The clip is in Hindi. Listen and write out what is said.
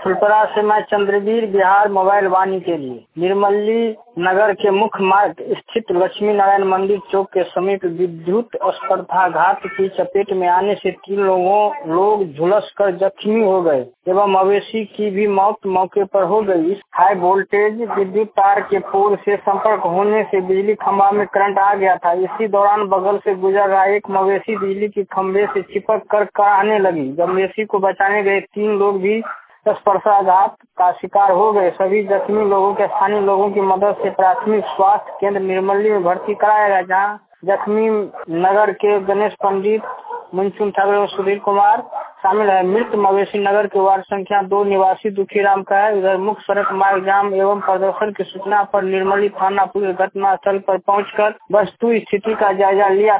फुलपरा से मैं चंद्रवीर बिहार मोबाइल वाणी के लिए। निर्मली नगर के मुख्य मार्ग स्थित लक्ष्मी नारायण मंदिर चौक के समीप विद्युत स्पर्धाघात की चपेट में आने से 3 लोग झुलसकर जख्मी हो गए एवं मवेशी की भी मौत मौके पर हो गई। इस हाई वोल्टेज विद्युत तार के पोल से संपर्क होने से बिजली खंभा में करंट आ गया था। इसी दौरान बगल से गुजर रहा एक मवेशी बिजली के खंभे से चिपक कर आने लगी। जब मवेशी को बचाने गए 3 लोग भी स्पर्शाघात का शिकार हो गए। सभी जख्मी लोगों के स्थानीय लोगों की मदद से प्राथमिक स्वास्थ्य केंद्र निर्मली में भर्ती कराया गया, जहां जख्मी नगर के गणेश पंडित, मुंचुन ठाकुर और सुधीर कुमार शामिल है। मृत मवेशी नगर के वार्ड संख्या 2 निवासी दुखीराम का है। उधर मुख्य सड़क मार्ग जाम एवं प्रदर्शन की सूचना पर निर्मली थाना पुलिस घटना स्थल पर पहुंचकर वस्तु स्थिति का जायजा लिया।